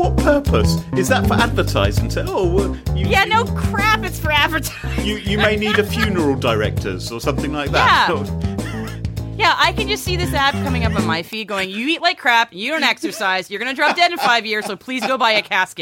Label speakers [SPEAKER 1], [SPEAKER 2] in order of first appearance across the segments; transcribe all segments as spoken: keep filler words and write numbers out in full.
[SPEAKER 1] what purpose? Is that for advertising? So, oh, well, you,
[SPEAKER 2] Yeah, no crap, it's for advertising.
[SPEAKER 1] You you may need a funeral directors or something like that.
[SPEAKER 2] Yeah. Yeah, I can just see this ad coming up on my feed going, you eat like crap, you don't exercise, you're going to drop dead in five years, so please go buy a casket.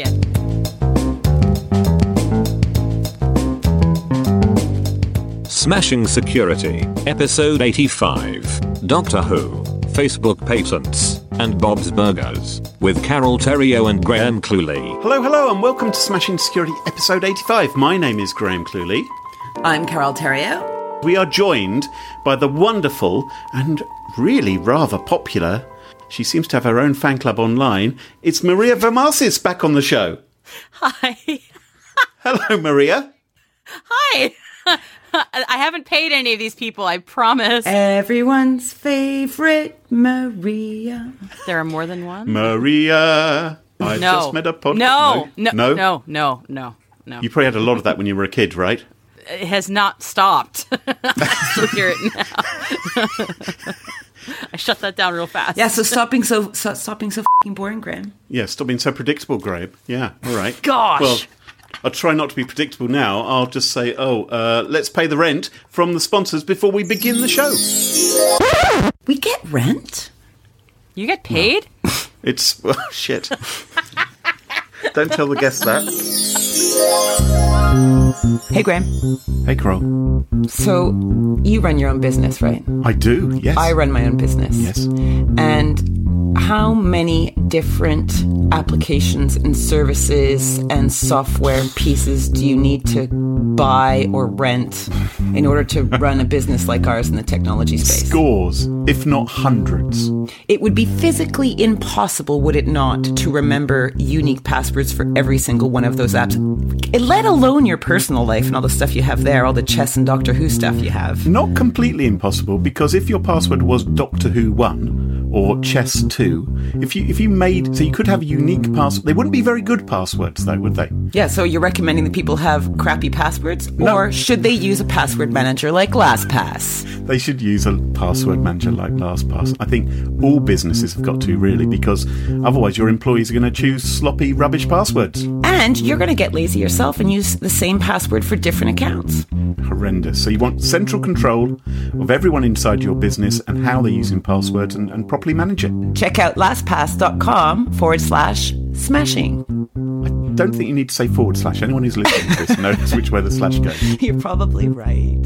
[SPEAKER 3] Smashing Security, Episode eighty-five, Doctor Who, Facebook Patents, and Bob's Burgers, with Carol Terrio and Graham Cluley.
[SPEAKER 1] Hello, hello, and welcome to Smashing Security, Episode eighty-five. My name is Graham Cluley.
[SPEAKER 4] I'm Carol Terrio.
[SPEAKER 1] We are joined by the wonderful and really rather popular, she seems to have her own fan club online, it's Maria Vermasis back on the show.
[SPEAKER 2] Hi.
[SPEAKER 1] Hello, Maria.
[SPEAKER 2] Hi. I haven't paid any of these people, I promise.
[SPEAKER 4] Everyone's favorite Maria.
[SPEAKER 2] There are more than one?
[SPEAKER 1] Maria. I
[SPEAKER 2] no.
[SPEAKER 1] just met a podcast.
[SPEAKER 2] No. No.
[SPEAKER 1] No.
[SPEAKER 2] No. No. No. No.
[SPEAKER 1] You probably had a lot of that when you were a kid, right?
[SPEAKER 2] It has not stopped. I still hear it now. I shut that down real fast.
[SPEAKER 4] Yeah, so stop being so, so stop being so fucking boring, Graham.
[SPEAKER 1] Yeah, stop being so predictable, Graham. Yeah, all right.
[SPEAKER 2] Gosh.
[SPEAKER 1] Well, I'll try not to be predictable now. I'll just say, oh, uh, let's pay the rent from the sponsors before we begin the show.
[SPEAKER 4] We get rent?
[SPEAKER 2] You get paid?
[SPEAKER 1] No. It's, well, shit. Don't tell the guests that.
[SPEAKER 4] Hey, Graham.
[SPEAKER 1] Hey, Carol.
[SPEAKER 4] So, you run your own business, right?
[SPEAKER 1] I do, yes.
[SPEAKER 4] I run my own business.
[SPEAKER 1] Yes.
[SPEAKER 4] And how many different applications and services and software pieces do you need to buy or rent in order to run a business like ours in the technology space?
[SPEAKER 1] Scores, if not hundreds.
[SPEAKER 4] It would be physically impossible, would it not, to remember unique passwords for every single one of those apps, let alone your personal life and all the stuff you have there, all the chess and Doctor Who stuff you have.
[SPEAKER 1] Not completely impossible, because if your password was Doctor Who one or Chess two, if you if you made, so you could have a unique password, they wouldn't be very good passwords though, would they?
[SPEAKER 4] Yeah, so you're recommending that people have crappy passwords?
[SPEAKER 1] No.
[SPEAKER 4] Or should they use a password manager like LastPass?
[SPEAKER 1] They should use a password manager like LastPass. I think all businesses have got to, really, because otherwise your employees are going to choose sloppy, rubbish passwords.
[SPEAKER 4] And you're going to get lazy yourself and use the same password for different accounts.
[SPEAKER 1] Horrendous. So you want central control of everyone inside your business and how they're using passwords and, and properly manage it.
[SPEAKER 4] Check out LastPass.com forward slash smashing.
[SPEAKER 1] I don't think you need to say forward slash. Anyone who's listening to this knows which way the slash goes.
[SPEAKER 4] You're probably right.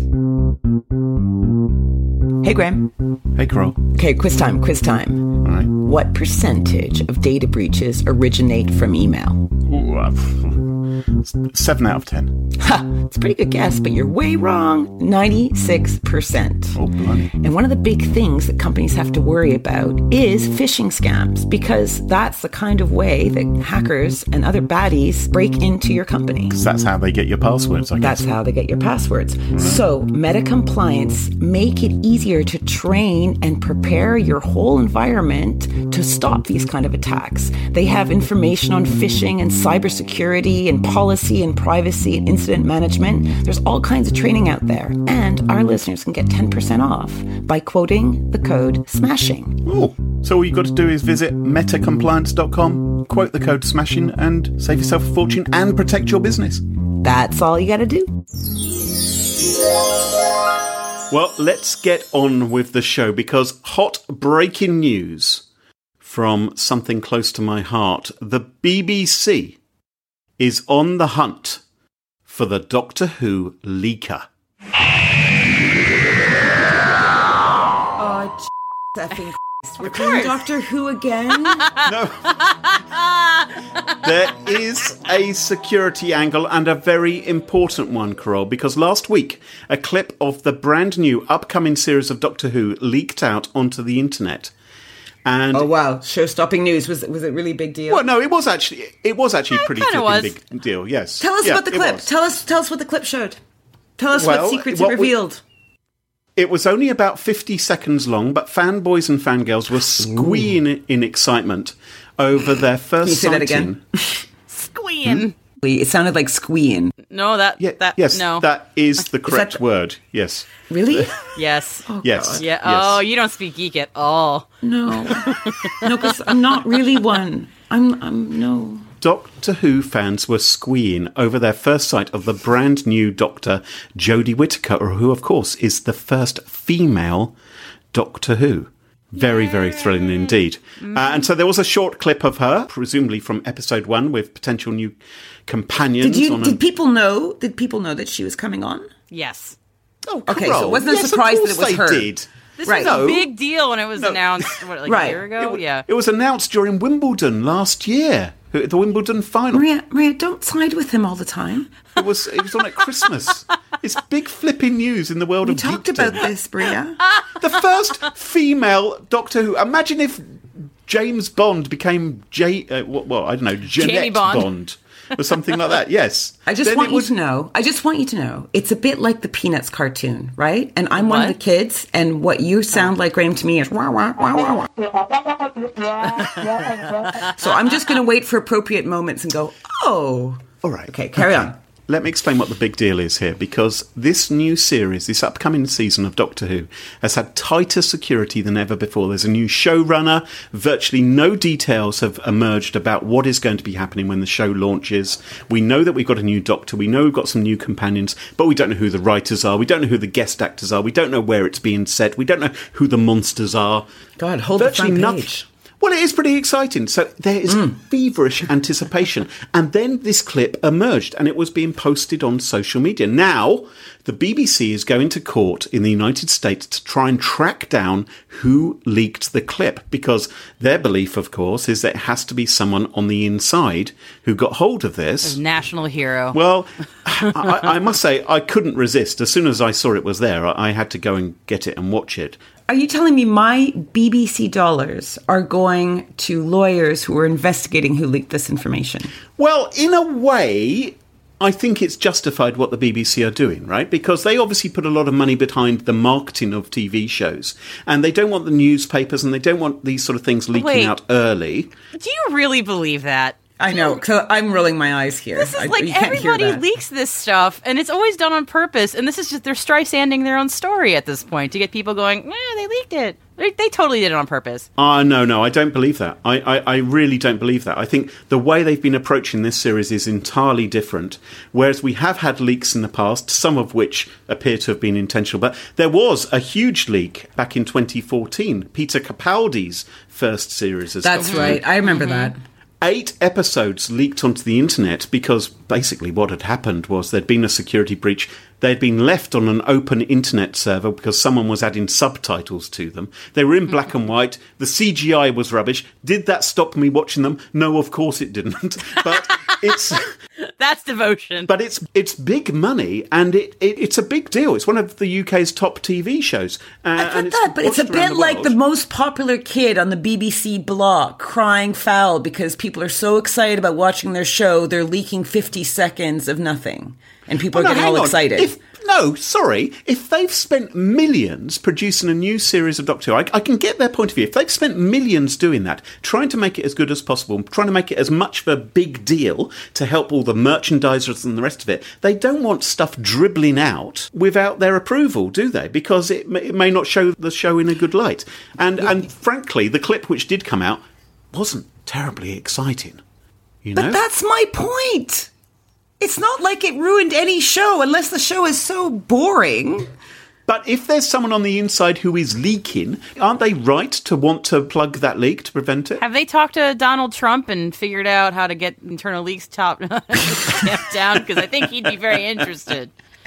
[SPEAKER 4] Hey, Graham.
[SPEAKER 1] Hey, Carol.
[SPEAKER 4] Okay, quiz time, quiz time.
[SPEAKER 1] All right.
[SPEAKER 4] What percentage of data breaches originate from email?
[SPEAKER 1] Ooh, uh, seven out of ten.
[SPEAKER 4] Ha! It's a pretty good guess, but you're way wrong. ninety-six percent.
[SPEAKER 1] Oh, blimey.
[SPEAKER 4] And one of the big things that companies have to worry about is phishing scams, because that's the kind of way that hackers and other baddies break into your company.
[SPEAKER 1] Because that's how they get your passwords, I guess.
[SPEAKER 4] That's how they get your passwords. Right. So, Meta Compliance make it easier to train and prepare your whole environment to stop these kind of attacks. They have information on phishing and cybersecurity and policy and privacy and incident management. There's all kinds of training out there. And our listeners can get ten percent off by quoting the code SMASHING.
[SPEAKER 1] Oh, so all you've got to do is visit meta compliance dot com, quote the code SMASHING, and save yourself a fortune and protect your business.
[SPEAKER 4] That's all you got to do.
[SPEAKER 1] Well, let's get on with the show, because hot breaking news from something close to my heart. The B B C is on the hunt for the Doctor Who leaker.
[SPEAKER 4] Oh, effing Christ. We're doing Doctor Who again?
[SPEAKER 1] No. There is a security angle, and a very important one, Carol, because last week a clip of the brand new upcoming series of Doctor Who leaked out onto the internet. And
[SPEAKER 4] oh wow! Show-stopping news. Was it was it really big deal?
[SPEAKER 1] Well, no, it was actually it was actually
[SPEAKER 2] Yeah,
[SPEAKER 1] a pretty
[SPEAKER 2] kinda was.
[SPEAKER 1] big deal. Yes.
[SPEAKER 4] Tell us
[SPEAKER 1] Yeah,
[SPEAKER 4] about the
[SPEAKER 1] it
[SPEAKER 4] clip.
[SPEAKER 1] was.
[SPEAKER 4] Tell us tell us what the clip showed. Tell us
[SPEAKER 1] Well,
[SPEAKER 4] what secrets
[SPEAKER 1] what
[SPEAKER 4] it
[SPEAKER 1] we-
[SPEAKER 4] revealed.
[SPEAKER 1] It was only about fifty seconds long, but fanboys and fangirls were squeeing in excitement over their first
[SPEAKER 4] Can you say that
[SPEAKER 1] sighting.
[SPEAKER 4] again?
[SPEAKER 2] Squeeing.
[SPEAKER 4] It sounded like squeeing.
[SPEAKER 2] No, that,
[SPEAKER 1] Yeah,
[SPEAKER 2] that,
[SPEAKER 1] yes,
[SPEAKER 2] no.
[SPEAKER 1] that is the correct
[SPEAKER 4] that-
[SPEAKER 1] word. Yes.
[SPEAKER 4] Really?
[SPEAKER 2] Yes.
[SPEAKER 4] Oh,
[SPEAKER 1] Yes.
[SPEAKER 4] God.
[SPEAKER 2] Yeah.
[SPEAKER 1] Yes.
[SPEAKER 2] Oh, you don't speak geek at all.
[SPEAKER 4] No. No, because I'm not really one. I'm. I'm no.
[SPEAKER 1] Doctor Who fans were squeeing over their first sight of the brand new Doctor, Jodie Whittaker, who, of course, is the first female Doctor Who. Very, very thrilling indeed. Mm. Uh, and so there was a short clip of her, presumably from episode one, with potential new companions.
[SPEAKER 4] Did, you,
[SPEAKER 1] on
[SPEAKER 4] did
[SPEAKER 1] a...
[SPEAKER 4] people know? Did people know that she was coming on?
[SPEAKER 2] Yes.
[SPEAKER 1] Oh,
[SPEAKER 4] okay.
[SPEAKER 1] Carol.
[SPEAKER 4] So it wasn't
[SPEAKER 1] yes,
[SPEAKER 4] a surprise that it was
[SPEAKER 1] they
[SPEAKER 4] her.
[SPEAKER 1] Did.
[SPEAKER 2] This
[SPEAKER 4] right.
[SPEAKER 2] was a
[SPEAKER 1] no.
[SPEAKER 2] big deal when it was
[SPEAKER 1] no.
[SPEAKER 2] announced, what, like
[SPEAKER 4] right.
[SPEAKER 2] a year ago?
[SPEAKER 1] It,
[SPEAKER 2] yeah.
[SPEAKER 1] It was announced during Wimbledon last year, the Wimbledon final.
[SPEAKER 4] Maria, Maria, don't side with him all the time.
[SPEAKER 1] It was it was on at Christmas. It's big flipping news in the world
[SPEAKER 4] We
[SPEAKER 1] of
[SPEAKER 4] talked
[SPEAKER 1] geekdom.
[SPEAKER 4] about this, Maria.
[SPEAKER 1] The first female Doctor Who. Imagine if James Bond became J. Uh, well, I don't know, Jeanette
[SPEAKER 2] Bond.
[SPEAKER 1] Bond. Or something like that, yes.
[SPEAKER 4] I just
[SPEAKER 1] Then
[SPEAKER 4] want
[SPEAKER 1] it
[SPEAKER 4] you
[SPEAKER 1] would-
[SPEAKER 4] to know, I just want you to know, it's a bit like the Peanuts cartoon, right? And I'm one of
[SPEAKER 2] What?
[SPEAKER 4] the kids, and what you sound like, Graham, to me is wah, wah, wah, wah, wah. So I'm just going to wait for appropriate moments and go, oh.
[SPEAKER 1] All right.
[SPEAKER 4] Okay, carry on.
[SPEAKER 1] Let me explain what the big deal is here, because this new series, this upcoming season of Doctor Who, has had tighter security than ever before. There's a new showrunner. Virtually no details have emerged about what is going to be happening when the show launches. We know that we've got a new Doctor. We know we've got some new companions, but we don't know who the writers are. We don't know who the guest actors are. We don't know where it's being set. We don't know who the monsters are.
[SPEAKER 4] God, hold
[SPEAKER 1] Virtually
[SPEAKER 4] the front
[SPEAKER 1] nothing.
[SPEAKER 4] page.
[SPEAKER 1] Well, it is pretty exciting. So there is
[SPEAKER 4] Mm.
[SPEAKER 1] feverish anticipation. And then this clip emerged and it was being posted on social media. Now, the B B C is going to court in the United States to try and track down who leaked the clip, because their belief, of course, is that it has to be someone on the inside who got hold of this.
[SPEAKER 2] National hero.
[SPEAKER 1] Well, I, I must say, I couldn't resist. As soon as I saw it was there, I, I had to go and get it and watch it.
[SPEAKER 4] Are you telling me my B B C dollars are going to lawyers who are investigating who leaked this information?
[SPEAKER 1] Well, in a way, I think it's justified what the B B C are doing, right? Because they obviously put a lot of money behind the marketing of T V shows. And they don't want the newspapers and they don't want these sort of things leaking
[SPEAKER 2] Wait.
[SPEAKER 1] out early.
[SPEAKER 2] Do you really believe that?
[SPEAKER 4] I know, so I'm rolling my eyes here.
[SPEAKER 2] This is
[SPEAKER 4] I-
[SPEAKER 2] like
[SPEAKER 4] you can't hear
[SPEAKER 2] everybody
[SPEAKER 4] that.
[SPEAKER 2] leaks this stuff, and it's always done on purpose. And this is just they're Streisanding their own story at this point to get people going. Eh, they leaked it. They, they totally did it on purpose.
[SPEAKER 1] Ah, no, no, I don't believe that. I, I, I really don't believe that. I think the way they've been approaching this series is entirely different. Whereas we have had leaks in the past, some of which appear to have been intentional. But there was a huge leak back in twenty fourteen. Peter Capaldi's first series. As
[SPEAKER 4] That's
[SPEAKER 1] Doctor Who.
[SPEAKER 4] right. I remember that.
[SPEAKER 1] Eight episodes leaked onto the internet because basically what had happened was there'd been a security breach. They'd been left on an open internet server because someone was adding subtitles to them. They were in black and white. The C G I was rubbish. Did that stop me watching them? No, of course it didn't. But it's...
[SPEAKER 2] That's devotion.
[SPEAKER 1] But it's it's big money, and it, it it's a big deal. It's one of the U K's top T V shows. Uh,
[SPEAKER 4] I
[SPEAKER 1] and
[SPEAKER 4] get
[SPEAKER 1] it's
[SPEAKER 4] that, but it's a
[SPEAKER 1] watched around
[SPEAKER 4] bit
[SPEAKER 1] the
[SPEAKER 4] like
[SPEAKER 1] world.
[SPEAKER 4] the most popular kid on the B B C block crying foul because people are so excited about watching their show, they're leaking fifty seconds of nothing. And people
[SPEAKER 1] Well,
[SPEAKER 4] are
[SPEAKER 1] no,
[SPEAKER 4] getting
[SPEAKER 1] hang
[SPEAKER 4] all
[SPEAKER 1] on.
[SPEAKER 4] excited.
[SPEAKER 1] If, no, sorry. If they've spent millions producing a new series of Doctor Who, I, I can get their point of view. If they've spent millions doing that, trying to make it as good as possible, trying to make it as much of a big deal to help all the merchandisers and the rest of it, they don't want stuff dribbling out without their approval, do they? Because it may, it may not show the show in a good light. And and frankly, the clip which did come out wasn't terribly exciting. You know?
[SPEAKER 4] But that's my point. It's not like it ruined any show unless the show is so boring.
[SPEAKER 1] But if there's someone on the inside who is leaking, aren't they right to want to plug that leak to prevent it?
[SPEAKER 2] Have they talked to Donald Trump and figured out how to get internal leaks top tamped down? Because I think he'd be very interested.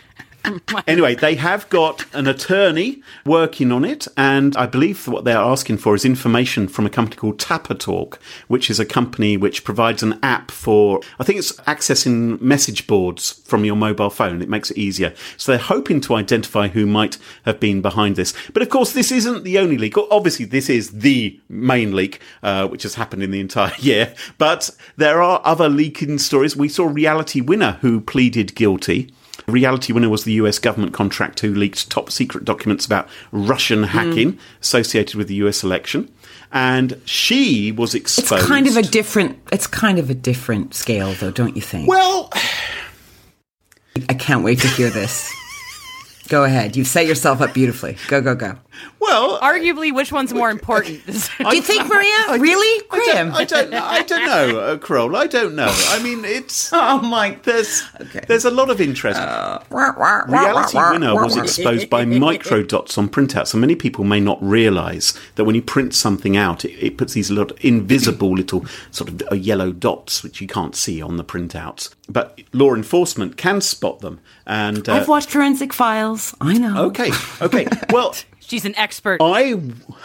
[SPEAKER 1] Anyway, they have got an attorney working on it, and I believe what they're asking for is information from a company called Tapper Talk, which is a company which provides an app for, I think it's accessing message boards from your mobile phone. It makes it easier. So they're hoping to identify who might have been behind this. But of course, this isn't the only leak. Obviously, this is the main leak, uh, which has happened in the entire year. But there are other leaking stories. We saw Reality Winner who pleaded guilty. Reality Winner was the U S government contract who leaked top secret documents about Russian hacking mm. associated with the U S election. And she was exposed.
[SPEAKER 4] It's kind of a different, it's kind of a different scale though, don't you think?
[SPEAKER 1] Well,
[SPEAKER 4] I can't wait to hear this. Go ahead. You've set yourself up beautifully. Go, go, go.
[SPEAKER 1] Well,
[SPEAKER 2] Arguably, which one's more important?
[SPEAKER 4] Do you think, Maria? Really? Graham?
[SPEAKER 1] I don't, I don't know, uh, Kroll. I don't know. I mean, it's...
[SPEAKER 4] Oh, my...
[SPEAKER 1] There's,
[SPEAKER 4] Okay.
[SPEAKER 1] there's a lot of interest.
[SPEAKER 4] Uh,
[SPEAKER 1] Reality Winner was exposed by microdots on printouts, so many people may not realise that when you print something out, it, it puts these little invisible little sort of uh, yellow dots, which you can't see on the printouts. But law enforcement can spot them. And uh,
[SPEAKER 4] I've watched Forensic Files. I know.
[SPEAKER 1] Okay, okay. Well...
[SPEAKER 2] She's an expert.
[SPEAKER 1] I,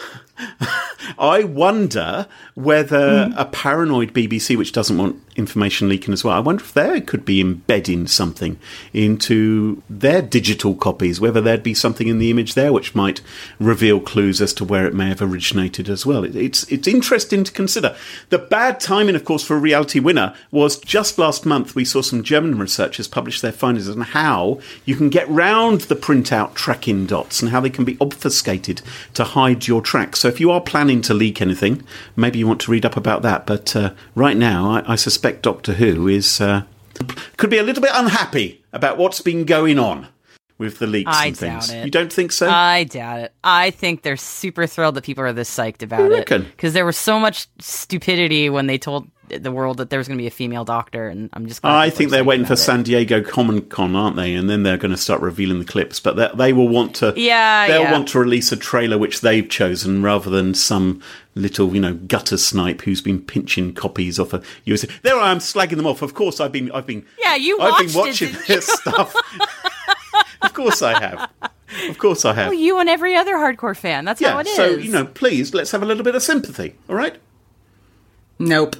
[SPEAKER 1] I wonder whether mm. a paranoid B B C, which doesn't want information leaking as well, I wonder if they could be embedding something into their digital copies, whether there'd be something in the image there which might reveal clues as to where it may have originated as well. It, it's it's interesting to consider. The bad timing, of course, for Reality Winner was just last month we saw some German researchers publish their findings on how you can get round the printout tracking dots and how they can be obfuscated to hide your tracks. So if you are planning to leak anything, maybe you want to read up about that. But uh, right now, I, I suspect Doctor Who is uh, could be a little bit unhappy about what's been going on with the leaks
[SPEAKER 2] I
[SPEAKER 1] and things.
[SPEAKER 2] doubt it.
[SPEAKER 1] You don't think so?
[SPEAKER 2] I doubt it. I think they're super thrilled that people are this psyched about
[SPEAKER 1] You
[SPEAKER 2] it.
[SPEAKER 1] reckon?
[SPEAKER 2] Because there was so much stupidity when they told the world that there was going to be a female doctor, and I'm just glad
[SPEAKER 1] I
[SPEAKER 2] people
[SPEAKER 1] think
[SPEAKER 2] are
[SPEAKER 1] they're
[SPEAKER 2] psyched
[SPEAKER 1] waiting for
[SPEAKER 2] about it.
[SPEAKER 1] San Diego Comic Con, aren't they? And then they're going to start revealing the clips. But they, they will want to.
[SPEAKER 2] Yeah,
[SPEAKER 1] They'll
[SPEAKER 2] yeah.
[SPEAKER 1] want to release a trailer which they've chosen rather than some little, you know, gutter snipe who's been pinching copies off a U S A. There I am slagging them off. Of course, I've been. I've been.
[SPEAKER 2] Yeah, you
[SPEAKER 1] I've been
[SPEAKER 2] watched
[SPEAKER 1] watching
[SPEAKER 2] it, didn't
[SPEAKER 1] this stuff. Of course I have. Of course I have.
[SPEAKER 2] Well, you and every other hardcore fan. That's
[SPEAKER 1] yeah.
[SPEAKER 2] how it is.
[SPEAKER 1] So you know, please let's have a little bit of sympathy. All right.
[SPEAKER 4] Nope.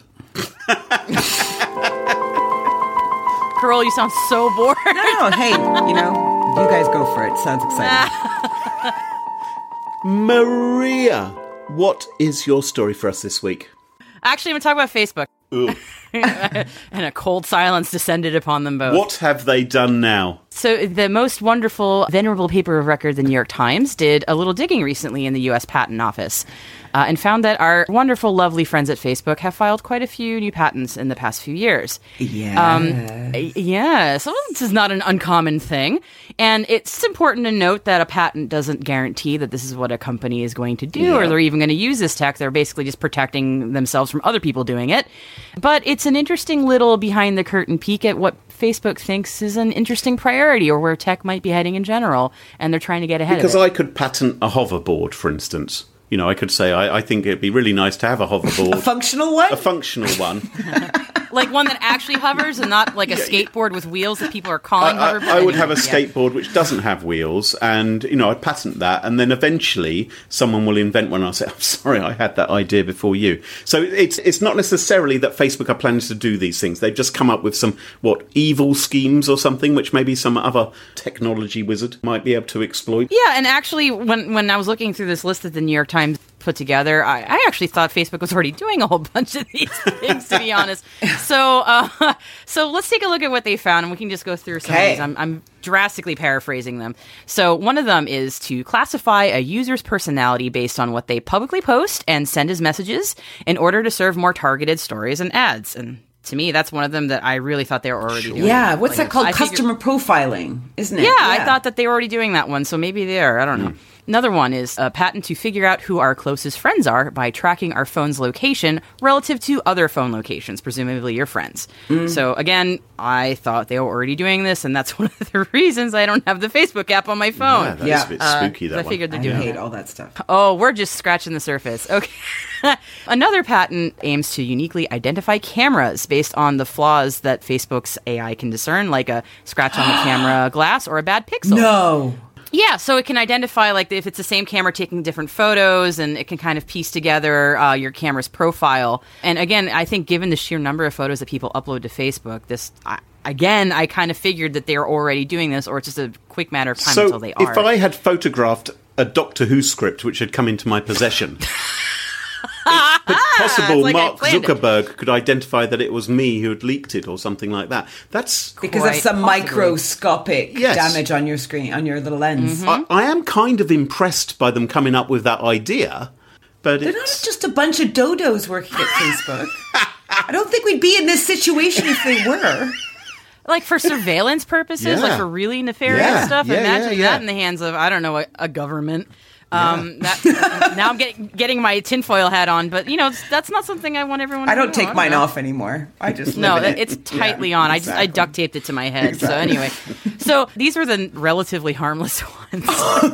[SPEAKER 2] Carol, you sound so bored.
[SPEAKER 4] No, no, hey, you know, you guys go for it. Sounds exciting.
[SPEAKER 1] Maria, what is your story for us this week?
[SPEAKER 2] Actually, I'm going to talk about Facebook.
[SPEAKER 1] Ooh.
[SPEAKER 2] And a cold silence descended upon them both.
[SPEAKER 1] What have they done now?
[SPEAKER 2] So the most wonderful, venerable paper of record, the New York Times, did a little digging recently in the U S Patent Office uh, and found that our wonderful, lovely friends at Facebook have filed quite a few new patents in the past few years.
[SPEAKER 4] Yeah.
[SPEAKER 2] Um, yeah, so this is not an uncommon thing. And it's important to note that a patent doesn't guarantee that this is what a company is going to do
[SPEAKER 1] Yeah.
[SPEAKER 2] or they're even going to use this tech. They're basically just protecting themselves from other people doing it. But it's an interesting little behind-the-curtain peek at what Facebook thinks is an interesting priority or where tech might be heading in general, and they're trying to get ahead
[SPEAKER 1] Because
[SPEAKER 2] of it.
[SPEAKER 1] I could patent a hoverboard, for instance. You know, I could say, I, I think it'd be really nice to have a hoverboard.
[SPEAKER 4] A functional one?
[SPEAKER 1] A functional one.
[SPEAKER 2] Like one that actually hovers and not like a skateboard with wheels that people are calling
[SPEAKER 1] I,
[SPEAKER 2] hoverboard.
[SPEAKER 1] I, I would have a
[SPEAKER 2] Yeah.
[SPEAKER 1] skateboard which doesn't have wheels, and, you know, I'd patent that, and then eventually someone will invent one, and I'll say, I'm sorry, I had that idea before you. So it's it's not necessarily that Facebook are planning to do these things. They've just come up with some, what, evil schemes or something, which maybe some other technology wizard might be able to exploit.
[SPEAKER 2] Yeah, and actually, when when I was looking through this list that the New York Times put together, I, I actually thought Facebook was already doing a whole bunch of these things, to be honest. So, uh, so let's take a look at what they found, and we can just go through some
[SPEAKER 4] Okay.
[SPEAKER 2] of these. I'm, I'm drastically paraphrasing them. So, one of them is to classify a user's personality based on what they publicly post and send as messages in order to serve more targeted stories and ads. And to me, that's one of them that I really thought they were already doing.
[SPEAKER 4] Yeah, what's
[SPEAKER 2] Like,
[SPEAKER 4] that called?
[SPEAKER 2] I figured-
[SPEAKER 4] Customer profiling, isn't it?
[SPEAKER 2] yeah, I thought that they were already doing that one, so maybe they are. I don't know. Another one is a patent to figure out who our closest friends are by tracking our phone's location relative to other phone locations, presumably your friends. So again, I thought they were already doing this, and that's one of the reasons I don't have the Facebook app on my phone.
[SPEAKER 1] Yeah, that
[SPEAKER 4] Yeah.
[SPEAKER 1] is a bit
[SPEAKER 2] Uh,
[SPEAKER 1] spooky,
[SPEAKER 2] 'cause
[SPEAKER 1] that
[SPEAKER 2] I
[SPEAKER 1] one.
[SPEAKER 2] figured they're
[SPEAKER 4] I
[SPEAKER 2] doing
[SPEAKER 4] hate
[SPEAKER 2] that.
[SPEAKER 4] all that stuff.
[SPEAKER 2] Oh, we're just scratching the surface. Okay. Another patent aims to uniquely identify cameras based on the flaws that Facebook's A I can discern, like a scratch on the camera glass or a bad pixel.
[SPEAKER 4] No.
[SPEAKER 2] Yeah, so it can identify, like, if it's the same camera taking different photos, and it can kind of piece together uh, your camera's profile. And again, I think given the sheer number of photos that people upload to Facebook, this, I, again, I kind of figured that they're already doing this, or it's just a quick matter of time
[SPEAKER 1] So
[SPEAKER 2] until they are.
[SPEAKER 1] if I had photographed a Doctor Who script which had come into my possession, it's possible
[SPEAKER 2] It's like I
[SPEAKER 1] Mark
[SPEAKER 2] planned it.
[SPEAKER 1] Zuckerberg could identify that it was me who had leaked it or something like that. That's...
[SPEAKER 4] Because of
[SPEAKER 2] Quite
[SPEAKER 4] some
[SPEAKER 2] possibly.
[SPEAKER 4] microscopic
[SPEAKER 1] Yes.
[SPEAKER 4] damage on your screen, on your little lens.
[SPEAKER 1] I, I am kind of impressed by them coming up with that idea, but
[SPEAKER 4] They're not
[SPEAKER 1] it's...
[SPEAKER 4] just a bunch of dodos working at Facebook. I don't think we'd be in this situation if they were.
[SPEAKER 2] Like for surveillance purposes,
[SPEAKER 1] Yeah.
[SPEAKER 2] like for really nefarious
[SPEAKER 1] Yeah.
[SPEAKER 2] stuff.
[SPEAKER 1] Yeah,
[SPEAKER 2] Imagine
[SPEAKER 1] yeah, yeah.
[SPEAKER 2] that in the hands of, I don't know, a, a government. Um, that, now I'm getting getting my tinfoil hat on, but you know it's, that's not something I want everyone. to
[SPEAKER 5] I don't
[SPEAKER 2] know.
[SPEAKER 5] take
[SPEAKER 2] I
[SPEAKER 5] mine
[SPEAKER 2] know.
[SPEAKER 5] off anymore. I just
[SPEAKER 2] No,
[SPEAKER 5] live in
[SPEAKER 2] it-
[SPEAKER 5] it.
[SPEAKER 2] it's tightly
[SPEAKER 5] Yeah,
[SPEAKER 2] on. I just I
[SPEAKER 5] exactly.
[SPEAKER 2] duct taped it to my head.
[SPEAKER 5] Exactly.
[SPEAKER 2] So anyway, so these are the relatively harmless ones.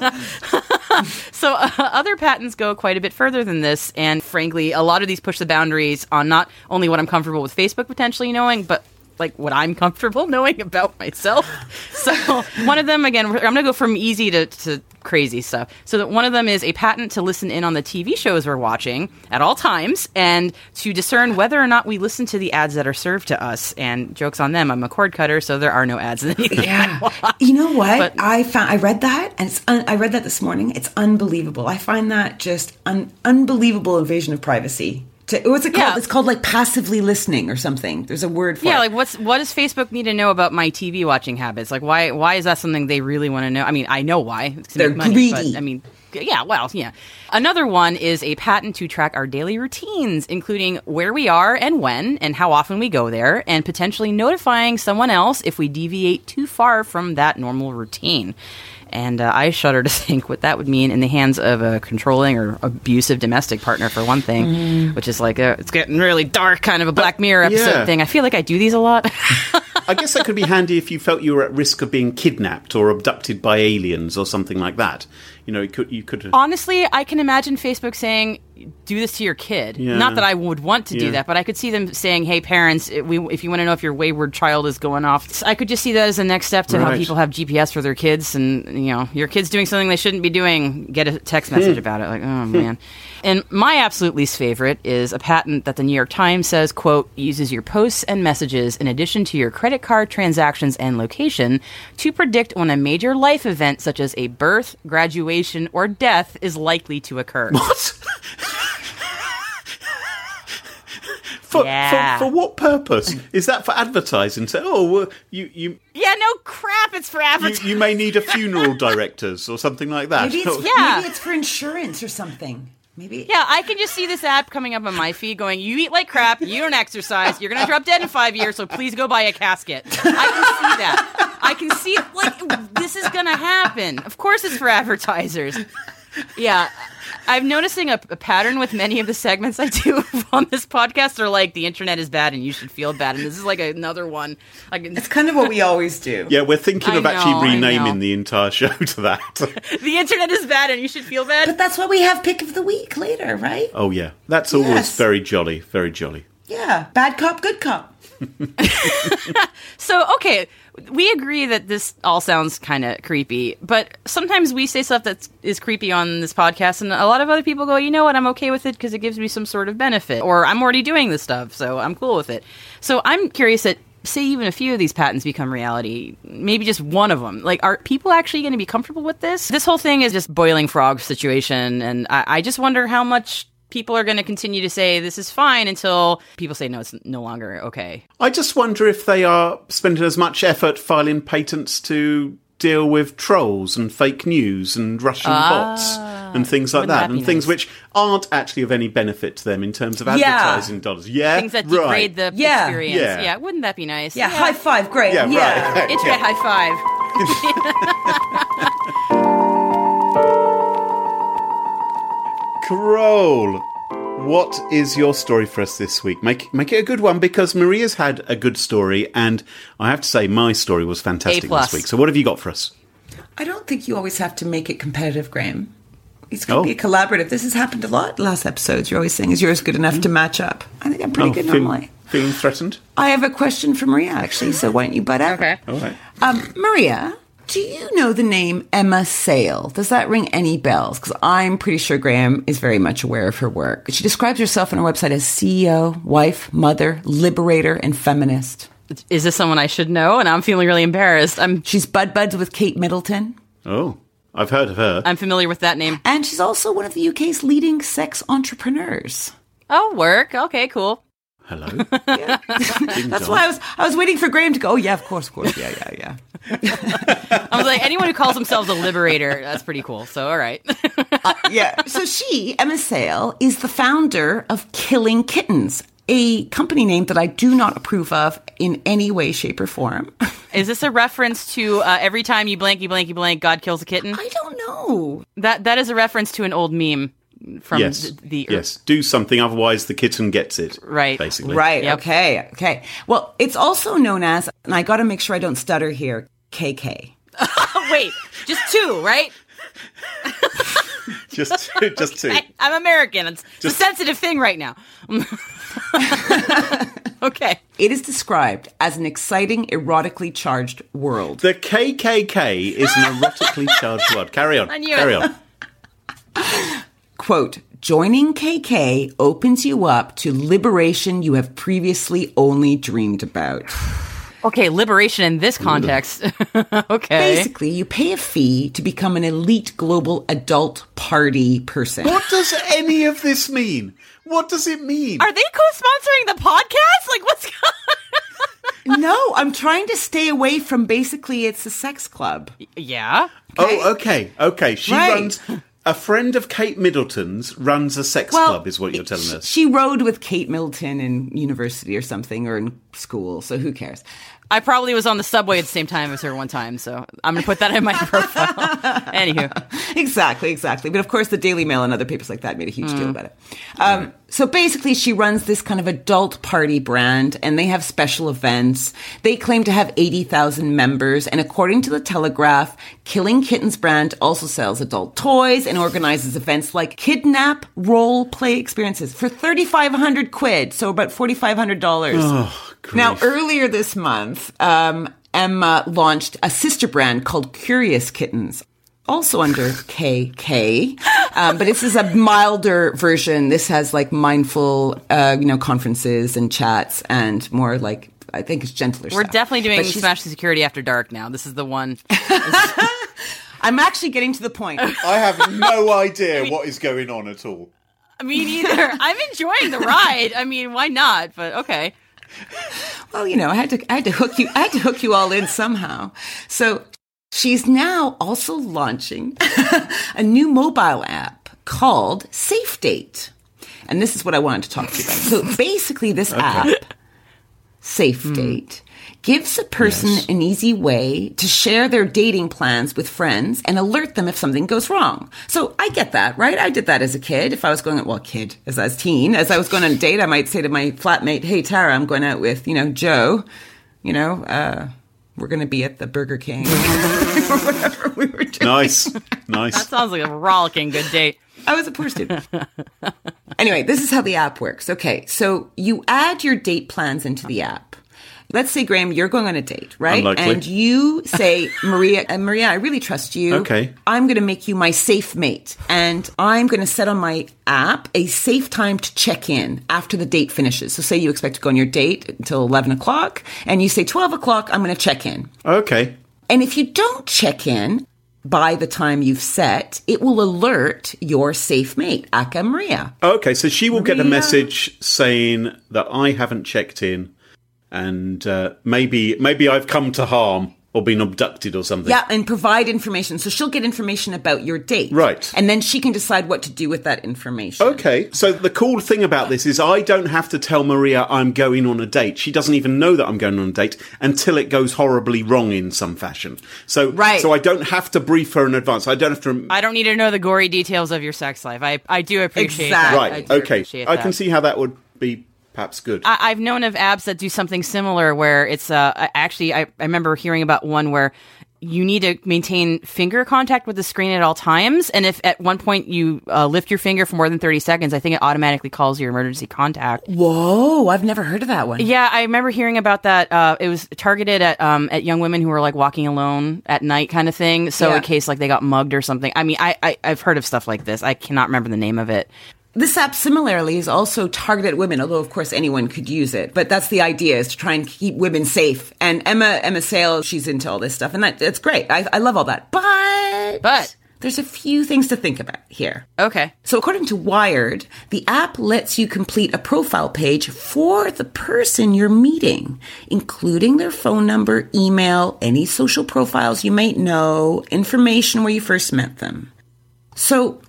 [SPEAKER 2] So uh, other patents go quite a bit further than this, and frankly, a lot of these push the boundaries on not only what I'm comfortable with Facebook potentially knowing, but like what I'm comfortable knowing about myself. So one of them, again, I'm going to go from easy to, to crazy stuff. So that one of them is a patent to listen in on the T V shows we're watching at all times and to discern whether or not we listen to the ads that are served to us. And jokes on them, I'm a cord cutter, so there are no ads in anything.
[SPEAKER 4] Yeah. You know what?
[SPEAKER 2] But-
[SPEAKER 4] I found I read that and it's un, I read that this morning. It's unbelievable. I find that just an unbelievable invasion of privacy. To, what's it called?
[SPEAKER 2] Yeah.
[SPEAKER 4] It's called like passively listening or something. There's a word for
[SPEAKER 2] Yeah,
[SPEAKER 4] it.
[SPEAKER 2] like what's what does Facebook need to know about my T V watching habits? Like why why is that something they really want to know? I mean, I know why. It's to
[SPEAKER 4] They're
[SPEAKER 2] make money,
[SPEAKER 4] greedy.
[SPEAKER 2] But, I mean, yeah, well, yeah. Another one is a patent to track our daily routines, including where we are and when and how often we go there, and potentially notifying someone else if we deviate too far from that normal routine. And uh, I shudder to think what that would mean in the hands of a controlling or abusive domestic partner, for one thing,
[SPEAKER 4] Mm-hmm.
[SPEAKER 2] which is like a, it's getting really dark, kind of a Black Mirror episode
[SPEAKER 1] yeah.
[SPEAKER 2] thing. I feel like I do these a lot.
[SPEAKER 1] I guess that could be handy if you felt you were at risk of being kidnapped or abducted by aliens or something like that. You know, you could you could.
[SPEAKER 2] Honestly, I can imagine Facebook saying, "Do this to your kid."
[SPEAKER 1] Yeah.
[SPEAKER 2] Not that I would want to
[SPEAKER 1] Yeah.
[SPEAKER 2] do that, but I could see them saying, "Hey, parents, if, we, if you want to know if your wayward child is going off," I could just see that as the next step to how
[SPEAKER 1] Right.
[SPEAKER 2] people have G P S for their kids, and you know, your kid's doing something they shouldn't be doing. Get a text message
[SPEAKER 1] Hmm.
[SPEAKER 2] about it. Like, oh man. And my absolute least favorite is a patent that the New York Times says, quote, uses your posts and messages in addition to your credit card transactions and location to predict when a major life event such as a birth, graduation, or death is likely to occur.
[SPEAKER 1] What? for,
[SPEAKER 2] Yeah.
[SPEAKER 1] for for what purpose? Is that for advertising? So, oh, well, you you.
[SPEAKER 2] Yeah, no crap, it's for
[SPEAKER 1] You,
[SPEAKER 2] advertising.
[SPEAKER 1] you may need a funeral directors or something like that.
[SPEAKER 4] Maybe it's,
[SPEAKER 2] Yeah.
[SPEAKER 4] maybe it's for insurance or something. Maybe.
[SPEAKER 2] Yeah, I can just see this app coming up on my feed going, you eat like crap, you don't exercise, you're going to drop dead in five years, so please go buy a casket. I can see that. I can see, like, this is going to happen. Of course it's for advertisers. Yeah. I'm noticing a, a pattern with many of the segments I do on this podcast are like, the internet is bad and you should feel bad. And this is like another one. Like,
[SPEAKER 5] It's kind of what we always do.
[SPEAKER 1] Yeah, we're thinking
[SPEAKER 2] I
[SPEAKER 1] of
[SPEAKER 2] know,
[SPEAKER 1] actually
[SPEAKER 2] I
[SPEAKER 1] renaming
[SPEAKER 2] know.
[SPEAKER 1] the entire show to that.
[SPEAKER 2] the internet is bad and you should feel bad.
[SPEAKER 4] But that's why we have pick of the week later, right?
[SPEAKER 1] Oh yeah, that's always
[SPEAKER 4] Yes.
[SPEAKER 1] very jolly, very jolly.
[SPEAKER 4] Yeah. Bad cop, good cop.
[SPEAKER 2] So, okay, we agree that this all sounds kind of creepy, but sometimes we say stuff that is creepy on this podcast, and a lot of other people go, you know what, I'm okay with it because it gives me some sort of benefit, or I'm already doing this stuff, so I'm cool with it. So I'm curious that, say even a few of these patents become reality, maybe just one of them. Like, are people actually going to be comfortable with this? This whole thing is just boiling frog situation, and I, I just wonder how much people are going to continue to say this is fine until people say no, it's no longer okay.
[SPEAKER 1] I just wonder if they are spending as much effort filing patents to deal with trolls and fake news and Russian bots and things like
[SPEAKER 2] wouldn't
[SPEAKER 1] that,
[SPEAKER 2] that be
[SPEAKER 1] and things
[SPEAKER 2] nice?
[SPEAKER 1] which aren't actually of any benefit to them in terms of
[SPEAKER 5] Yeah.
[SPEAKER 1] advertising dollars. Yeah,
[SPEAKER 2] Things that
[SPEAKER 1] right.
[SPEAKER 2] degrade the
[SPEAKER 5] Yeah.
[SPEAKER 2] experience.
[SPEAKER 1] Yeah.
[SPEAKER 2] Yeah. wouldn't that be nice?
[SPEAKER 5] Yeah, high five, great.
[SPEAKER 1] Yeah,
[SPEAKER 5] Yeah.
[SPEAKER 1] right.
[SPEAKER 2] Internet
[SPEAKER 1] Yeah.
[SPEAKER 2] high five.
[SPEAKER 1] Carole, what is your story for us this week? Make make it a good one, because Maria's had a good story, and I have to say my story was fantastic
[SPEAKER 2] A plus.
[SPEAKER 1] this week. So what have you got for us?
[SPEAKER 4] I don't think you always have to make it competitive, Graham. It's going
[SPEAKER 1] Oh.
[SPEAKER 4] to be a collaborative. This has happened a lot last episodes. You're always saying, is yours good enough to match up? I think I'm pretty
[SPEAKER 1] Oh,
[SPEAKER 4] good
[SPEAKER 1] feel-
[SPEAKER 4] normally.
[SPEAKER 1] Feeling threatened?
[SPEAKER 4] I have a question for Maria, actually, so why don't you butt out?
[SPEAKER 2] Okay.
[SPEAKER 1] All right.
[SPEAKER 4] Um, Maria, do you know the name Emma Sale? Does that ring any bells? Because I'm pretty sure Graham is very much aware of her work. She describes herself on her website as C E O, wife, mother, liberator, and feminist.
[SPEAKER 2] Is this someone I should know? And I'm feeling really embarrassed. I'm
[SPEAKER 4] She's bud buds with Kate Middleton.
[SPEAKER 1] Oh, I've heard of her.
[SPEAKER 2] I'm familiar with that name.
[SPEAKER 4] And she's also one of the U K's leading sex entrepreneurs.
[SPEAKER 2] Oh, work. Okay, cool.
[SPEAKER 1] Hello.
[SPEAKER 4] That's why I was I was waiting for Graham to go, oh, yeah, of course, of course. Yeah, yeah, yeah.
[SPEAKER 2] I was like, anyone who calls themselves a liberator, that's pretty cool. So, all right.
[SPEAKER 4] Yeah. So she, Emma Sale, is the founder of Killing Kittens, a company name that I do not approve of in any way, shape, or form.
[SPEAKER 2] Is this a reference to uh, every time you blanky blanky blank, God kills a kitten?
[SPEAKER 4] I don't know.
[SPEAKER 2] That that is a reference to an old meme from
[SPEAKER 1] Yes.
[SPEAKER 2] the, the
[SPEAKER 1] Yes. Do something, otherwise the kitten gets it.
[SPEAKER 2] Right.
[SPEAKER 1] Basically.
[SPEAKER 4] Right.
[SPEAKER 2] Yep.
[SPEAKER 4] Okay. Okay. Well, it's also known as, and I got to make sure I don't stutter here, K K.
[SPEAKER 2] Oh, wait, just two, right?
[SPEAKER 1] Just, just two.
[SPEAKER 2] I, I'm American. It's, it's a
[SPEAKER 1] Just-
[SPEAKER 2] sensitive thing right now. Okay.
[SPEAKER 4] It is described as an exciting, erotically charged world.
[SPEAKER 1] The K K K is an erotically charged word. Carry on.
[SPEAKER 2] I knew
[SPEAKER 1] Carry
[SPEAKER 2] it.
[SPEAKER 1] on.
[SPEAKER 4] Quote, joining K K opens you up to liberation you have previously only dreamed about.
[SPEAKER 2] Okay, liberation in this context. Okay.
[SPEAKER 4] Basically, you pay a fee to become an elite global adult party person.
[SPEAKER 1] What does any of this mean? What does it mean?
[SPEAKER 2] Are they co-sponsoring the podcast? Like, what's going
[SPEAKER 4] No, I'm trying to stay away from basically it's a sex club.
[SPEAKER 2] Yeah.
[SPEAKER 1] Oh, okay, okay. She
[SPEAKER 4] Right.
[SPEAKER 1] runs. A friend of Kate Middleton's runs a sex club, is what you're telling us.
[SPEAKER 4] She rode with Kate Middleton in university or something, or in school, so who cares?
[SPEAKER 2] I probably was on the subway at the same time as her one time, so I'm going to put that in my profile. Anywho.
[SPEAKER 4] Exactly, exactly. But of course, the Daily Mail and other papers like that made a huge deal about it. Um, so basically, she runs this kind of adult party brand, and they have special events. They claim to have eighty thousand members, and according to the Telegraph, Killing Kittens brand also sells adult toys and organizes events like kidnap role play experiences for thirty-five hundred quid, so about forty-five hundred dollars. Now, earlier this month, um, Emma launched a sister brand called Curious Kittens, also under K K. Um, but this is a milder version. This has like mindful, uh, you know, conferences and chats and more like, I think it's gentler
[SPEAKER 2] We're
[SPEAKER 4] stuff.
[SPEAKER 2] definitely doing
[SPEAKER 4] But she's-
[SPEAKER 2] Smash the Security After Dark now. This is the one.
[SPEAKER 4] I'm actually getting to the point.
[SPEAKER 1] I have no idea what is going on at all.
[SPEAKER 2] Me neither. I'm enjoying the ride. I mean, why not? But okay.
[SPEAKER 4] Well, you know, I had to, I had to hook you, I had to hook you all in somehow. So she's now also launching a new mobile app called Safe Date. And this is what I wanted to talk to you about. So basically this app, Safe Date, gives a person
[SPEAKER 1] Yes.
[SPEAKER 4] an easy way to share their dating plans with friends and alert them if something goes wrong. So I get that, right? I did that as a kid. If I was going, well, kid, as I was teen, as I was going on a date, I might say to my flatmate, hey, Tara, I'm going out with, you know, Joe, you know, uh, we're going to be at the Burger King or whatever we were doing.
[SPEAKER 1] Nice, nice.
[SPEAKER 2] That sounds like a rollicking good date.
[SPEAKER 4] I was a poor student. Anyway, this is how the app works. Okay, so you add your date plans into the app. Let's say, Graham, you're going on a date, right?
[SPEAKER 1] Unlikely.
[SPEAKER 4] And you say, Maria, and Maria, I really trust you.
[SPEAKER 1] Okay.
[SPEAKER 4] I'm going to make you my safe mate. And I'm going to set on my app a safe time to check in after the date finishes. So say you expect to go on your date until eleven o'clock, and you say twelve o'clock, I'm going to check in.
[SPEAKER 1] Okay.
[SPEAKER 4] And if you don't check in by the time you've set, it will alert your safe mate, Aka Maria.
[SPEAKER 1] Okay, so she will get a
[SPEAKER 4] Maria.
[SPEAKER 1] message saying that I haven't checked in, and uh, maybe maybe I've come to harm or been abducted or something.
[SPEAKER 4] Yeah, and provide information. So she'll get information about your date.
[SPEAKER 1] Right.
[SPEAKER 4] And then she can decide what to do with that information.
[SPEAKER 1] Okay, so the cool thing about this is I don't have to tell Maria I'm going on a date. She doesn't even know that I'm going on a date until it goes horribly wrong in some fashion. So,
[SPEAKER 4] Right.
[SPEAKER 1] so I don't have to brief her in advance. I don't have to.
[SPEAKER 2] I don't need to know the gory details of your sex life. I, I do appreciate that.
[SPEAKER 4] Exactly.
[SPEAKER 2] I
[SPEAKER 1] Right.
[SPEAKER 2] do
[SPEAKER 1] Okay.
[SPEAKER 2] appreciate
[SPEAKER 1] I
[SPEAKER 2] that.
[SPEAKER 1] can see how that would be perhaps good.
[SPEAKER 2] I, I've known of apps that do something similar where it's uh I- actually I, I remember hearing about one where you need to maintain finger contact with the screen at all times, and if at one point you uh, lift your finger for more than thirty seconds, I think it automatically calls your emergency contact.
[SPEAKER 4] Whoa, I've never heard of that one.
[SPEAKER 2] Yeah, I remember hearing about that. Uh, it was targeted at um, at young women who were like walking alone at night, kind of thing. So
[SPEAKER 4] Yeah.
[SPEAKER 2] in case like they got mugged or something. I mean, I, I I've heard of stuff like this. I cannot remember the name of it.
[SPEAKER 4] This app similarly is also targeted at women, although of course anyone could use it. But that's the idea, is to try and keep women safe. And Emma Emma Sale, she's into all this stuff, and that that's great. I, I love all that. But
[SPEAKER 2] But
[SPEAKER 4] there's a few things to think about here.
[SPEAKER 2] okay.
[SPEAKER 4] So according to Wired, the app lets you complete a profile page for the person you're meeting, including their phone number, email, any social profiles you might know, information where you first met them. So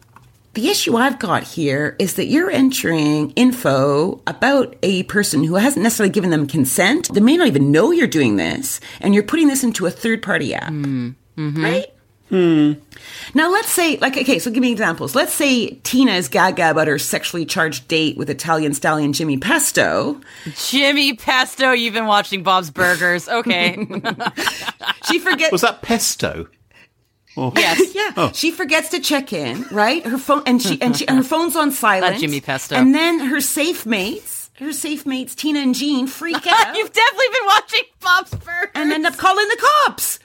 [SPEAKER 4] The issue I've got here is that you're entering info about a person who hasn't necessarily given them consent. They may not even know you're doing this, and you're putting this into a third-party app, mm. mm-hmm. right?
[SPEAKER 1] Hmm.
[SPEAKER 4] Now, let's say, like, okay, so give me examples. Let's say Tina is gaga about her sexually charged date with Italian stallion Jimmy Pesto.
[SPEAKER 2] Jimmy Pesto, you've been watching Bob's Burgers. Okay.
[SPEAKER 4] She forgets.
[SPEAKER 1] Was that pesto? Oh.
[SPEAKER 2] Yes.
[SPEAKER 4] Yeah.
[SPEAKER 1] Oh.
[SPEAKER 4] She forgets to check in, right? Her phone and she and she and her phone's on silent.
[SPEAKER 2] Not Jimmy Pesto.
[SPEAKER 4] And then her safe mates, her safe mates, Tina and Jean, freak out.
[SPEAKER 2] You've definitely been watching Bob's Burgers.
[SPEAKER 4] And end up calling the cops.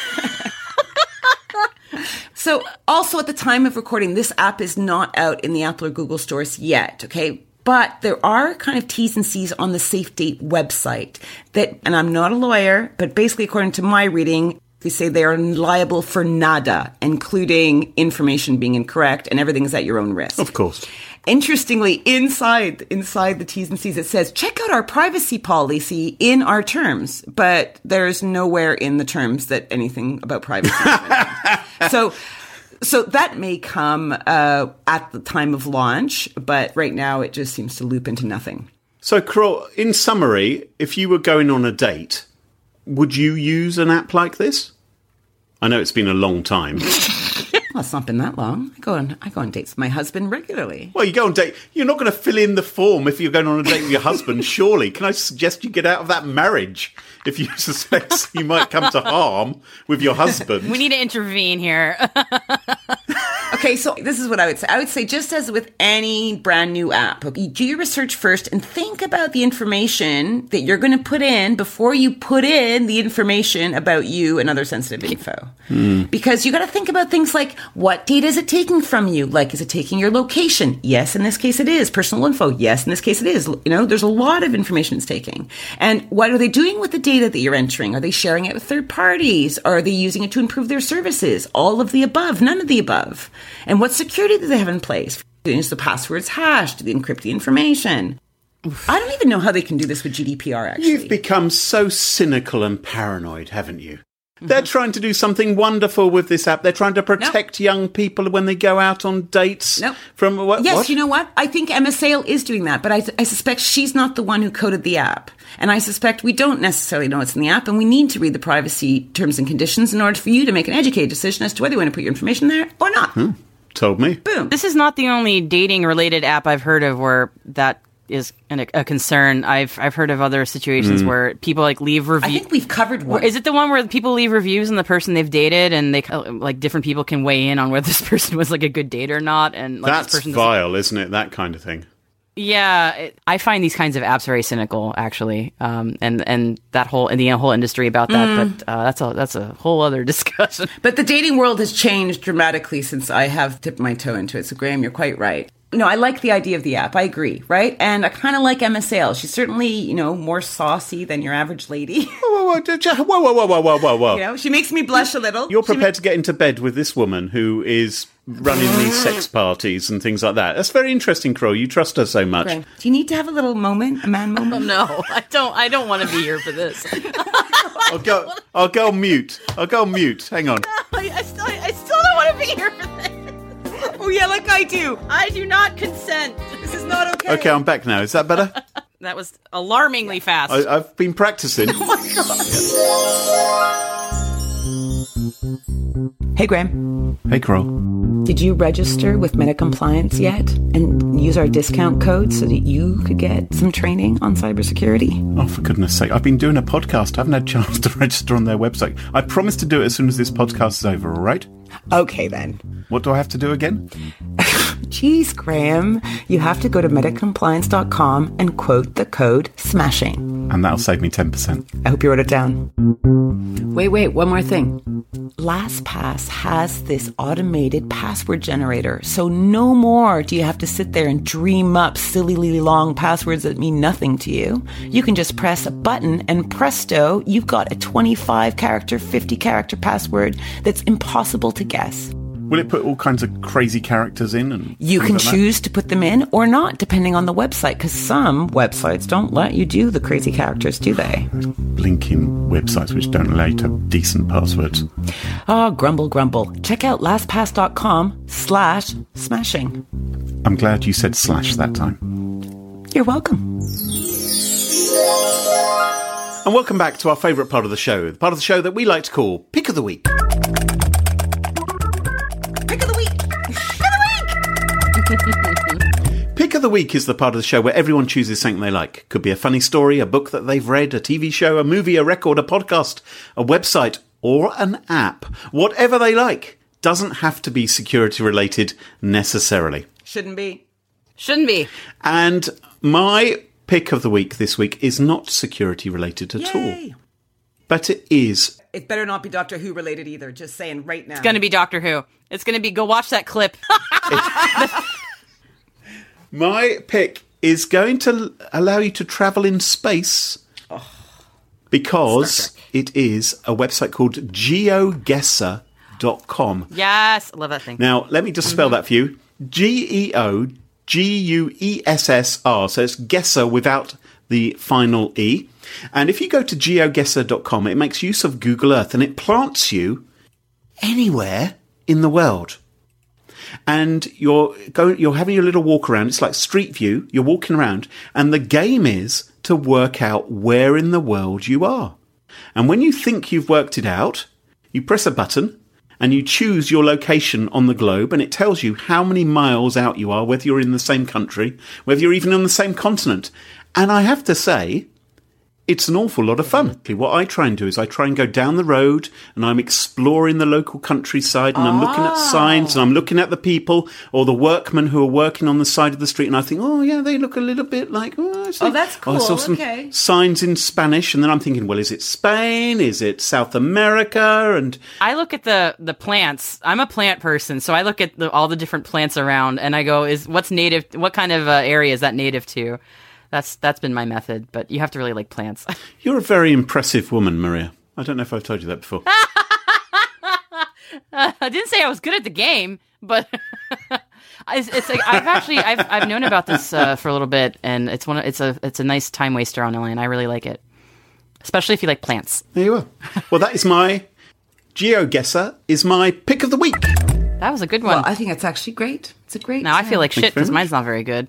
[SPEAKER 4] So, also at the time of recording, this app is not out in the Apple or Google stores yet, okay? But there are kind of T's and C's on the SafeDate website that, and I'm not a lawyer, but basically according to my reading, they say they are liable for nada, including information being incorrect, and everything is at your own risk.
[SPEAKER 1] Of course.
[SPEAKER 4] Interestingly, inside inside the T's and C's, it says, check out our privacy policy in our terms, but there's nowhere in the terms that anything about privacy is mentioned. So, so that may come uh, at the time of launch, but right now it just seems to loop into nothing.
[SPEAKER 1] So, Carol, in summary, if you were going on a date, would you use an app like this? I know it's been a long time.
[SPEAKER 4] Well, it's not been that long. I go on, I go on dates with my husband regularly.
[SPEAKER 1] Well, you go on date. You're not going to fill in the form if you're going on a date with your husband, surely. Can I suggest you get out of that marriage if you suspect you might come to harm with your husband?
[SPEAKER 2] We need to intervene here.
[SPEAKER 4] Okay, so this is what I would say. I would say just as with any brand new app, okay, do your research first and think about the information that you're going to put in before you put in the information about you and other sensitive info. Mm. Because you got to think about things like, what data is it taking from you? Like, is it taking your location? Yes, in this case it is. Personal info? Yes, in this case it is. You know, there's a lot of information it's taking. And what are they doing with the data that you're entering? Are they sharing it with third parties? Are they using it to improve their services? All of the above, none of the above. And what security do they have in place? Is the passwords hashed? Do they encrypt the information? Oof. I don't even know how they can do this with G D P R, actually.
[SPEAKER 1] You've become so cynical and paranoid, haven't you? Mm-hmm. They're trying to do something wonderful with this app. They're trying to protect nope. young people when they go out on dates.
[SPEAKER 4] Nope.
[SPEAKER 1] From what?
[SPEAKER 4] Yes,
[SPEAKER 1] what?
[SPEAKER 4] You know what? I think Emma Sale is doing that, but I, I suspect she's not the one who coded the app. And I suspect we don't necessarily know what's in the app, and we need to read the privacy terms and conditions in order for you to make an educated decision as to whether you want to put your information there or not.
[SPEAKER 1] Hmm. Told me.
[SPEAKER 4] Boom.
[SPEAKER 2] This is not the only dating-related app I've heard of where that is an, a concern. I've I've heard of other situations mm. where people like leave reviews.
[SPEAKER 4] I think we've covered one.
[SPEAKER 2] Is it the one where people leave reviews on the person they've dated, and they like different people can weigh in on whether this person was like a good date or not? And like,
[SPEAKER 1] that's
[SPEAKER 2] this person
[SPEAKER 1] vile, isn't it? That kind of thing.
[SPEAKER 2] Yeah, it, I find these kinds of apps very cynical, actually, um, and and that whole and the whole industry about that. Mm. But uh, that's a that's a whole other discussion.
[SPEAKER 4] But the dating world has changed dramatically since I have dipped my toe into it. So, Graham, you're quite right. No, I like the idea of the app. I agree, right? And I kind of like Emma Sale. She's certainly, you know, more saucy than your average lady.
[SPEAKER 1] Whoa, whoa, whoa, whoa, whoa, whoa, whoa, whoa, whoa.
[SPEAKER 4] You know, she makes me blush a little.
[SPEAKER 1] You're prepared
[SPEAKER 4] ma-
[SPEAKER 1] to get into bed with this woman who is running these sex parties and things like that. That's very interesting, Crow. You trust her so much.
[SPEAKER 4] Okay. Do you need to have a little moment, a man moment?
[SPEAKER 2] Oh, no, I don't. I don't want to be here for this.
[SPEAKER 1] I'll go. I'll go mute. I'll go mute. Hang on.
[SPEAKER 2] No, I, I still, I still don't want to be here for this.
[SPEAKER 4] Oh yeah, like I do.
[SPEAKER 2] I do not consent.
[SPEAKER 4] This is not okay.
[SPEAKER 1] Okay, I'm back now. Is that better?
[SPEAKER 2] That was alarmingly fast.
[SPEAKER 1] I, I've been practicing.
[SPEAKER 4] Oh my God. Hey, Graham.
[SPEAKER 1] Hey, Carol.
[SPEAKER 4] Did you register with Meta Compliance yet and use our discount code so that you could get some training on cybersecurity?
[SPEAKER 1] Oh, for goodness sake. I've been doing a podcast. I haven't had a chance to register on their website. I promise to do it as soon as this podcast is over, all right?
[SPEAKER 4] Okay, then.
[SPEAKER 1] What do I have to do again?
[SPEAKER 4] Jeez, Graham. You have to go to meta compliance dot com and quote the code SMASHING.
[SPEAKER 1] And that'll save me ten percent.
[SPEAKER 4] I hope you wrote it down. Wait, wait, one more thing. LastPass has this automated password generator, so no more do you have to sit there and dream up sillily long passwords that mean nothing to you. You can just press a button and presto, you've got a twenty-five character, fifty character password that's impossible to guess.
[SPEAKER 1] Will it put all kinds of crazy characters in? And
[SPEAKER 4] You
[SPEAKER 1] things
[SPEAKER 4] can
[SPEAKER 1] like that?
[SPEAKER 4] choose to put them in or not, depending on the website, because some websites don't let you do the crazy characters, do they?
[SPEAKER 1] Blinking websites which don't allow you to have decent passwords.
[SPEAKER 4] Oh, grumble, grumble. Check out lastpass.com slash smashing.
[SPEAKER 1] I'm glad you said slash that time.
[SPEAKER 4] You're welcome.
[SPEAKER 1] And welcome back to our favourite part of the show, the part of the show that we like to call Pick of the Week.
[SPEAKER 4] Pick of the week.
[SPEAKER 1] Pick of the Week is the part of the show where everyone chooses something they like. Could be a funny story, a book that they've read, a T V show, a movie, a record, a podcast, a website, or an app. Whatever they like. Doesn't have to be security related necessarily.
[SPEAKER 4] Shouldn't be.
[SPEAKER 2] Shouldn't be.
[SPEAKER 1] And my pick of the week this week is not security related at
[SPEAKER 4] Yay.
[SPEAKER 1] all. But it is.
[SPEAKER 5] It better not be Doctor Who related either. Just saying right now.
[SPEAKER 2] It's going to be Doctor Who. It's going to be, go watch that clip.
[SPEAKER 1] My pick is going to allow you to travel in space because it is a website called geoguesser dot com.
[SPEAKER 2] Yes, I love that thing.
[SPEAKER 1] Now, let me just spell that for you. G E O G U E S S R. So it's Guesser without the final E. And if you go to geoguesser dot com, it makes use of Google Earth and it plants you anywhere in the world. And you're going, you're having your little walk around. It's like Street View. You're walking around, and the game is to work out where in the world you are. And when you think you've worked it out, you press a button and you choose your location on the globe, and it tells you how many miles out you are, whether you're in the same country, whether you're even on the same continent. And I have to say, it's an awful lot of fun. What I try and do is I try and go down the road and I'm exploring the local countryside and I'm looking at signs and I'm looking at the people or the workmen who are working on the side of the street, and I think, oh yeah, they look a little bit like, oh,
[SPEAKER 5] Oh, that's
[SPEAKER 1] I saw
[SPEAKER 5] cool.
[SPEAKER 1] some
[SPEAKER 5] Okay.
[SPEAKER 1] signs in Spanish, and then I'm thinking, well, is it Spain? Is it South America? And
[SPEAKER 2] I look at the the plants. I'm a plant person, so I look at the, all the different plants around, and I go, "Is what's native? What kind of uh, area is that native to?" That's that's been my method, but you have to really like plants.
[SPEAKER 1] you're a very impressive woman, Maria. I don't know if I've told you that before.
[SPEAKER 2] uh, I didn't say I was good at the game, but it's, it's like I've actually I've I've known about this uh, for a little bit, and it's one of, it's a it's a nice time waster on Ellen. I really like it, especially if you like plants.
[SPEAKER 1] There you are. Well, that is my GeoGuessr is my pick of the week.
[SPEAKER 2] That was a good one.
[SPEAKER 5] Well, I think it's actually great. It's a great.
[SPEAKER 2] now I feel like
[SPEAKER 1] Thank you
[SPEAKER 2] shit
[SPEAKER 1] very
[SPEAKER 2] because
[SPEAKER 1] much.
[SPEAKER 2] mine's not very good.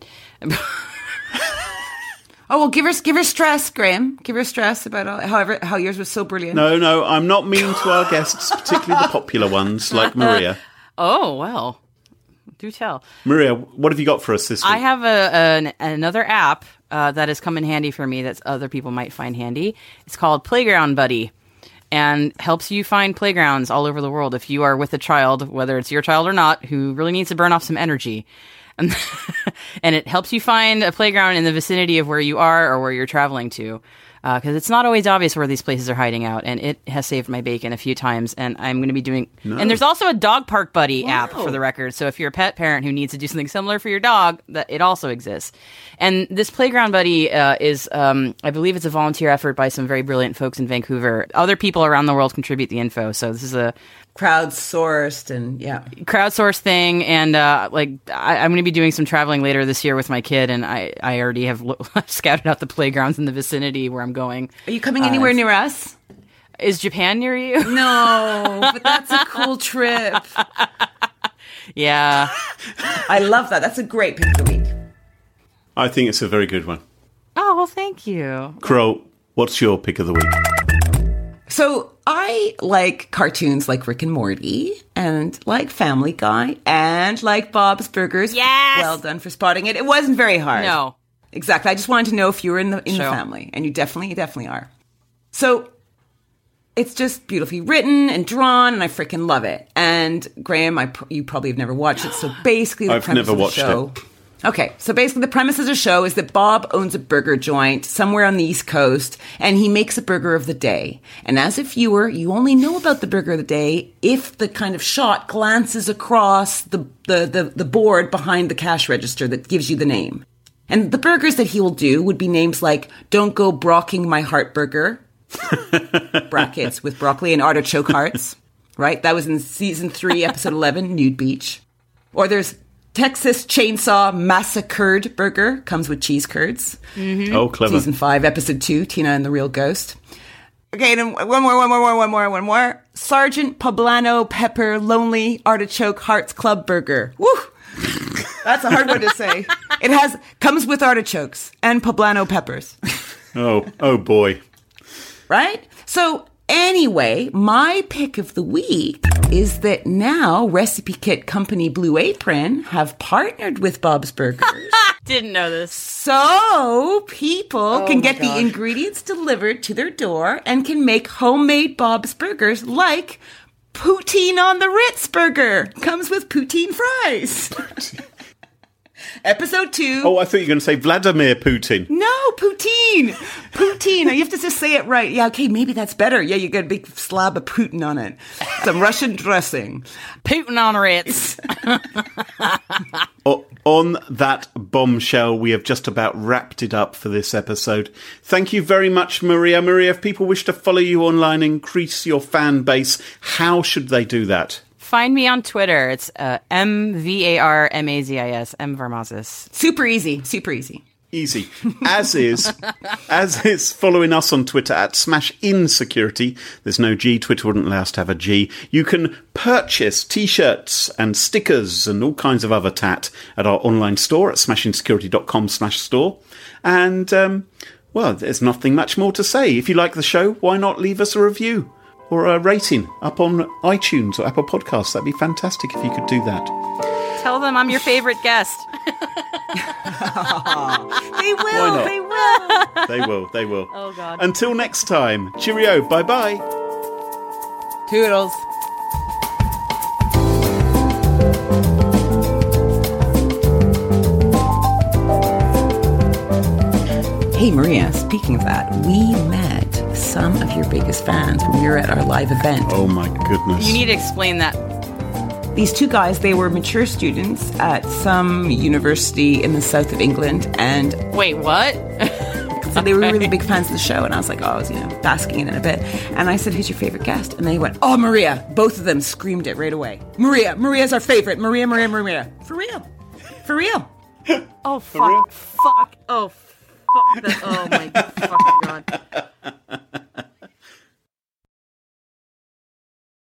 [SPEAKER 5] Oh well, give her give her stress, Graham. Give her stress about all, however how yours was so brilliant.
[SPEAKER 1] No, no, I'm not mean to our guests, particularly the popular ones like Maria.
[SPEAKER 2] Oh well, do tell.
[SPEAKER 1] Maria, what have you got for us this week?
[SPEAKER 2] I have a, an, another app uh, that has come in handy for me that other people might find handy. It's called Playground Buddy, and helps you find playgrounds all over the world if you are with a child, whether it's your child or not, who really needs to burn off some energy. And, and it helps you find a playground in the vicinity of where you are or where you're traveling to. Because uh, it's not always obvious where these places are hiding out. And it has saved my bacon a few times. And I'm going to be doing...
[SPEAKER 1] No.
[SPEAKER 2] And there's also a Dog Park Buddy
[SPEAKER 5] Wow.
[SPEAKER 2] app for the record. So if you're a pet parent who needs to do something similar for your dog, that it also exists. And this Playground Buddy uh, is, um, I believe it's a volunteer effort by some very brilliant folks in Vancouver. Other people around the world contribute the info. So this is a
[SPEAKER 5] Crowdsourced and yeah.
[SPEAKER 2] crowdsourced thing, and uh, like I, I'm going to be doing some traveling later this year with my kid, and I, I already have lo- scouted out the playgrounds in the vicinity where I'm going.
[SPEAKER 5] Are you coming anywhere near us?
[SPEAKER 2] Is Japan near you?
[SPEAKER 5] No, but that's a cool trip.
[SPEAKER 2] Yeah.
[SPEAKER 5] I love that. That's a great pick of the week.
[SPEAKER 1] I think it's a very good one.
[SPEAKER 2] Oh well, thank you.
[SPEAKER 1] Crow, what's your pick of the week?
[SPEAKER 5] So I like cartoons like Rick and Morty and like Family Guy and like Bob's Burgers.
[SPEAKER 2] Yes!
[SPEAKER 5] Well done for spotting it. It wasn't very hard.
[SPEAKER 2] No.
[SPEAKER 5] Exactly. I just wanted to know if you were in the in
[SPEAKER 2] Sure.
[SPEAKER 5] the family, and you definitely, definitely are. So it's just beautifully written and drawn, and I freaking love it. And Graham, I pr- you probably have never watched it. So basically, the
[SPEAKER 1] I've
[SPEAKER 5] premise
[SPEAKER 1] never
[SPEAKER 5] of the
[SPEAKER 1] watched
[SPEAKER 5] show. Okay, so basically, the premise of the show is that Bob owns a burger joint somewhere on the East Coast, and he makes a burger of the day. And as a viewer, you only know about the burger of the day if the kind of shot glances across the the the, the board behind the cash register that gives you the name. And the burgers that he will do would be names like Don't Go Brocking My Heart Burger, brackets with broccoli and artichoke hearts. right? That was in season three, episode eleven, Nude Beach. Or there's Texas Chainsaw Massacred Burger, comes with cheese curds.
[SPEAKER 2] Mm-hmm.
[SPEAKER 1] Oh, clever.
[SPEAKER 5] Season five, episode two, Tina and the Real Ghost. Okay, then one more, one more, one more, one more, one more. Sergeant Poblano Pepper Lonely Artichoke Hearts Club Burger. Woo! That's a hard one to say. It has comes with artichokes and poblano peppers.
[SPEAKER 1] Oh, oh boy.
[SPEAKER 5] Right? So anyway, my pick of the week is that now Recipe Kit Company Blue Apron have partnered with Bob's Burgers.
[SPEAKER 2] Didn't know this.
[SPEAKER 5] So people
[SPEAKER 2] Oh
[SPEAKER 5] can
[SPEAKER 2] my
[SPEAKER 5] get the
[SPEAKER 2] gosh.
[SPEAKER 5] ingredients delivered to their door and can make homemade Bob's Burgers like poutine on the Ritz burger. Comes with poutine fries. Episode two.
[SPEAKER 1] Oh, I thought you were going to say Vladimir Putin.
[SPEAKER 5] No, poutine. Poutine. You have to just say it right. Yeah, okay, maybe that's better. Yeah, you got a big slab of Putin on it. Some Russian dressing.
[SPEAKER 2] Putin on Ritz.
[SPEAKER 1] O- on that bombshell, we have just about wrapped it up for this episode. Thank you very much, Maria. Maria, if people wish to follow you online, increase your fan base, how should they do that?
[SPEAKER 2] Find me on Twitter. It's uh, M V A R M A Z I S, M Varmazis.
[SPEAKER 5] Super easy. Super easy.
[SPEAKER 1] Easy. As is, as is following us on Twitter at Smash Insecurity. There's no G. Twitter wouldn't allow us to have a G. You can purchase T-shirts and stickers and all kinds of other tat at our online store at smashinsecurity.com slash store. And, um, well, there's nothing much more to say. If you like the show, why not leave us a review or a rating up on iTunes or Apple Podcasts? That'd be fantastic if you could do that.
[SPEAKER 2] Tell them I'm your favorite guest.
[SPEAKER 5] They will.
[SPEAKER 1] Why not?
[SPEAKER 5] They will.
[SPEAKER 1] They will, they will.
[SPEAKER 2] Oh, God.
[SPEAKER 1] Until next time, cheerio, bye-bye.
[SPEAKER 5] Toodles. Hey, Maria, speaking of that, we met some of your biggest fans when we were at our live event.
[SPEAKER 1] Oh my goodness.
[SPEAKER 2] You need to explain that.
[SPEAKER 5] These two guys, they were mature students at some university in the south of England, and
[SPEAKER 2] Wait, what?
[SPEAKER 5] so they were really big fans of the show, and I was like, oh, I was, you know, basking in it a bit. And I said, who's your favorite guest? And they went, oh, Maria. Both of them screamed it right away. Maria. Maria's our favorite. Maria, Maria, Maria. For real. For real.
[SPEAKER 2] Oh,
[SPEAKER 1] real?
[SPEAKER 2] fuck. Fuck. Oh, fuck. That, oh, my fuck.